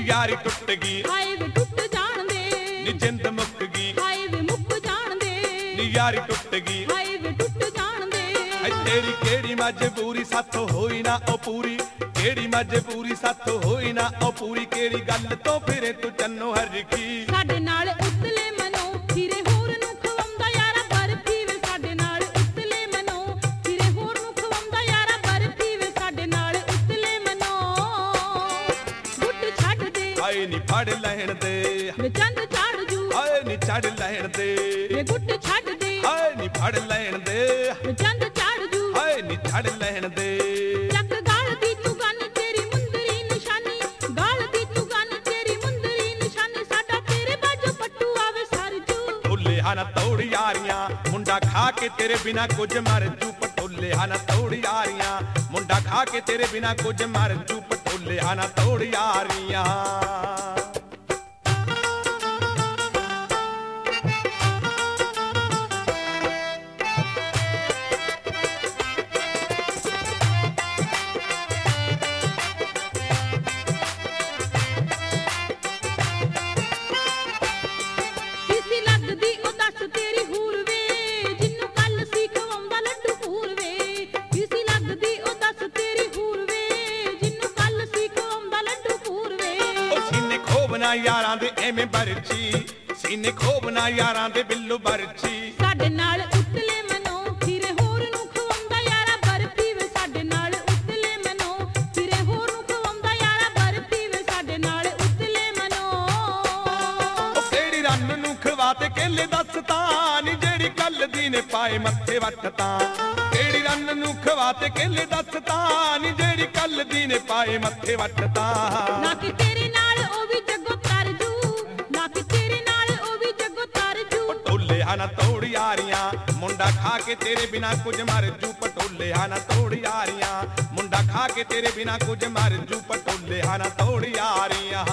यारी टुट गई हाय वे टुट जान दे नी जिंद मुक गई हाय वे मुक जान दे नी यारी टुट गई हाय वे टुट जान दे तेरी केड़ी मजबूरी साथों होई ना ओ पूरी केड़ी मजबूरी साथों होई ना ओ पूरी केड़ी गल तो फिरे तू चन्नो हर की ਸਾਡੇ ਨਾਲ ਉਤਲੇ ਮਨੋਂ ਫਿਰੇ ਹੋਰ ਨੂੰ ਖਵਾਉਂਦਾ ਯਾਰਾ ਬਰਫੀ ਵੇ ਸਾਡੇ ਨਾਲ ਉਤਲੇ ਮਨੋਂ ਫਿਰੇ ਹੋਰ ਨੂੰ ਖਵਾਉਂਦਾ ਯਾਰਾ ਬਰਫੀ ਵੇ ਸਾਡੇ ਨਾਲ ਉਤਲੇ ਮਨੋਂ ਗੁੱਟ ਛੱਡ ਦੇ ਆਏ ਨੀ ਫੜ ਲੈਣ ਦੇ ਵੇ ਚੰਦ ਚਾੜ ਜੂ ਆਏ ਨੀ ਚੜ ਲੈਣ ਦੇ ਵੇ ਗੁੱਟ ਛੱਡ ਦੇ ਆਏ ਨੀ ਫੜ ਲੈਣ ਦੇ ਵੇ ਚੰਦ ਚਾੜ ਜੂ ਆਏ ਨੀ ਛੜ ਲੈਣ ਦੇ ਚੱਕ ਗਾਲ ਦੀ ਤੂੰ ਗੰਨ ਤੇਰੀ ਮੁੰਦਰੀ ਨਿਸ਼ਾਨੀ ਗਾਲ ਦੀ ਤੂੰ ਗੰਨ ਤੇਰੀ ਮੁੰਦਰੀ ਨਿਸ਼ਾਨੀ ਸਾਡਾ ਤੇਰੇ ਬਾਜੋ ਪੱਟੂ ਆਵੇ ਸਰ ਜੂ ਪਟੋਲੇ ਹਨ ਤੋੜ ਯਾਰੀਆਂ ਮੁੰਡਾ ਖਾ ਕੇ ਤੇਰੇ ਬਿਨਾ ਕੁਝ ਮਰ ਜੂ ਪਟੋਲੇ ਹਨ ਤੋੜ ਯਾਰੀਆਂ ਮੁੰਡਾ ਖਾ ਕੇ ਤੇਰੇ ਬਿਨਾ ਕੁਝ ਮਰ ਜੂ ਪਟੋਲੇ ਹਨ ਤੋੜ ਯਾਰੀਆਂ ਕਿਸੀ ਲੱਗਦੀ ਉਹ ਦੱਸ ਤੇਰੀ ਹੂਰ ਵੇ ਜਿੰਨੂੰ ਕੱਲ ਸੀ ਖਵਾਉਂਦਾ ਲੱਡੂ ਪੂਰ ਵੇ ਕਿਸੀ ਲੱਗਦੀ ਉਹ ਦੱਸ ਤੇਰੀ ਹੂਰ ਵੇ ਜਿੰਨੂੰ ਕੱਲ ਸੀ ਖਵਾਉਂਦਾ ਲੱਡੂ ਪੂਰ ਵੇ ਉਹ ਸੀਨੇ ਖੋਬਨਾ ਯਾਰਾਂ ਦੇ ਐਵੇਂ ਬਰਛੀ ਸੀਨੇ ਖੋਬਨਾ ਯਾਰਾਂ ਦੇ ਬਿੱਲੂ ਬਰਛੀ ਸਾਡੇ ਨਾਲ ਉਤਲੇ ਮਨੋਂ ਫਿਰੇ ਹੋਰ ਨੂੰ ਖਵਾਉਂਦਾ ਯਾਰਾ ਬਰਫੀ ਵੇ ਸਾਡੇ ਨਾਲ ਉਤਲੇ ਮਨੋਂ ਫਿਰੇ ਹੋਰ ਨੂੰ ਖਵਾਉਂਦਾ ਯਾਰਾ ਬਰਫੀ ਵੇ ਸਾਡੇ ਨਾਲ ਉਤਲੇ ਮਨੋਂ ਉਹ ਕਿਹੜੀ ਰੰਨ ਨੂੰ ਖਵਾ ਤੇ ਕੇਲੇ ਦੱਸ ਤਾਂ ਨੀ ਜਿਹੜੀ ਕੱਲ ਦੀ ਨੇ ਪਾਏ ਮੱਥੇ ਵੱਟ ਤਾਂ ਕਿਹੜੀ ਰੰਨ ਨੂੰ ਖਵਾ ਤੇ ਕੇਲੇ ਦੱਸ ਤਾਂ ਨੀ ਜਿਹੜੀ ਕੱਲ ਦੀ ਨੇ ਪਾਏ ਮੱਥੇ ਵੱਟ ਤਾਂ ਨਾ ਕਿ ਤੇਰੇ ਨਾਲ ਉਹ ਵੀ ਜੱਗੋ ਤਰ ਜੂ ਨਾ ਕਿ ਤੇਰੇ ਨਾਲ ਉਹ ਵੀ ਜੱਗੋ ਤਰ ਜੂ ਪਟੋਲੇ ਹਨ ਤੋੜ ਯਾਰੀਆਂ ਮੁੰਡਾ ਖਾ ਕੇ ਤੇਰੇ ਬਿਨਾ ਕੁਝ ਮਰ ਜੂ ਪਟੋਲੇ ਹਨ ਤੋੜ ਯਾਰੀਆਂ ਮੁੰਡਾ ਖਾ ਕੇ ਤੇਰੇ ਬਿਨਾ ਕੁਝ ਮਰ ਜੂ ਪਟੋਲੇ ਹਨ ਤੋੜ ਯਾਰੀਆਂ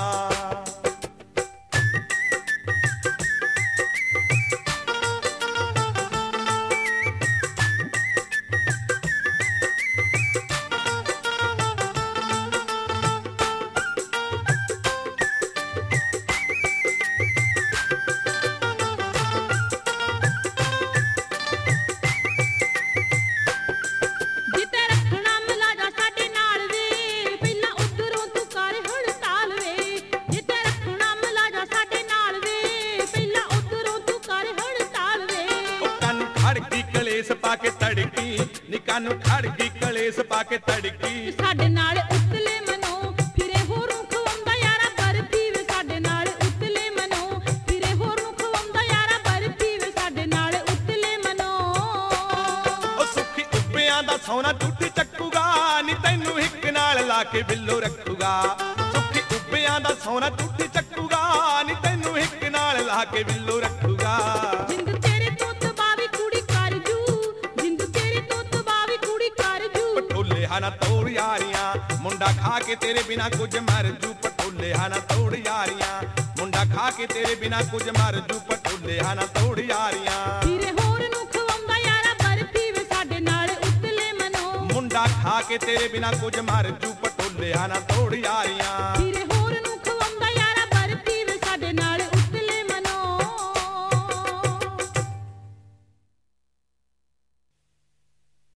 ਜਿੱਤੇ ਰੱਖਣਾ ਮਲਾਜਾ ਸਾਡੇ ਨਾਲ ਵੇ ਪਹਿਲਾਂ ਉਧਰੋਂ ਤੂੰ ਕਰ ਹੜਤਾਲ ਵੇ ਜਿੱਤੇ ਰੱਖਣਾ ਮਲਾਜਾ ਸਾਡੇ ਨਾਲ ਵੇ ਪਹਿਲਾਂ ਉਧਰੋਂ ਤੂੰ ਕਰ ਹੜਤਾਲ ਵੇ ਉਹ ਕੰਨ ਖੜ ਗਈ ਕਲੇਸ਼ ਪਾ ਕੇ ਤੜਕੀ ਨੀ ਕੰਨ ਖੜ ਗਈ ਕਲੇਸ਼ ਪਾ ਕੇ ਤੜਕੀ ਸਾਡੇ ਨਾਲ ਉਤਲੇ ਮਨੋਂ ਫਿਰੇ ਹੋਰ ਨੂੰ ਖਵਾਉਂਦਾ ਯਾਰਾ ਬਰਫੀ ਵੇ ਸਾਡੇ ਨਾਲ ਉਤਲੇ ਮਨੋਂ ਫਿਰੇ ਹੋਰ ਨੂੰ ਖਵਾਉਂਦਾ ਯਾਰਾ ਬਰਫੀ ਵੇ ਸਾਡੇ ਨਾਲ ਉਤਲੇ ਮਨੋਂ ਉਹ ਸੁੱਖੀ ਉੱਪਿਆਂ ਦਾ ਸੋਨਾ ਟੁੱਟੀ ਚੱਕੂਗਾ ਨੀ ਤੈਨੂੰ ਹਿੱਕ ਨਾਲ ਲਾ ਕੇ ਬਿੱਲੋ ਰੱਖੂਗਾ ਸੁੱਖੀ ਉੱਪਿਆਂ ਦਾ ਸੋਨਾ ਟੁੱਟੀ ਚੱਕੂਗਾ ਨੀ ਤੈਨੂੰ ਹਿੱਕ ਨਾਲ ਲਾ ਕੇ ਬਿੱਲੋ ਰੱਖੂਗਾ ਜਿੰਦ ਤੇਰੇ ਤੋਂ ਤਬਾਵੀ ਕੁੜੀ ਕਰ ਜੂ ਜਿੰਦ ਤੇਰੇ ਤੋਂ ਤਬਾਵੀ ਕੁੜੀ ਕਰ ਜੂ ਪਟੋਲੇ ਹਨ ਤੋੜ ਯਾਰੀਆਂ ਮੁੰਡਾ ਖਾ ਕੇ ਤੇਰੇ ਬਿਨਾ ਕੁਝ ਮਰ ਜੂ ਪਟੋਲੇ ਹਨ ਤੋੜ ਯਾਰੀਆਂ ਮੁੰਡਾ ਖਾ ਕੇ ਤੇਰੇ ਬਿਨਾ ਕੁਝ ਮਰ ਜੂ ਪਟੋਲੇ ਹਨ ਤੋੜ ਯਾਰੀਆਂ ਫਿਰੇ ਹੋਰ ਨੂੰ ਖਵਾਉਂਦਾ ਯਾਰਾ ਬਰਫੀ ਵੇ ਸਾਡੇ ਨਾਲ ਉਤਲੇ ਮਨੋਂ ਮੁੰਡਾ ਖਾ ਕੇ ਤੇਰੇ ਬਿਨਾ ਕੁਝ ਮਰ ਜੂ ਪਟੋਲੇ ਹਨ ਤੋੜ ਯਾਰੀਆਂ ਫਿਰੇ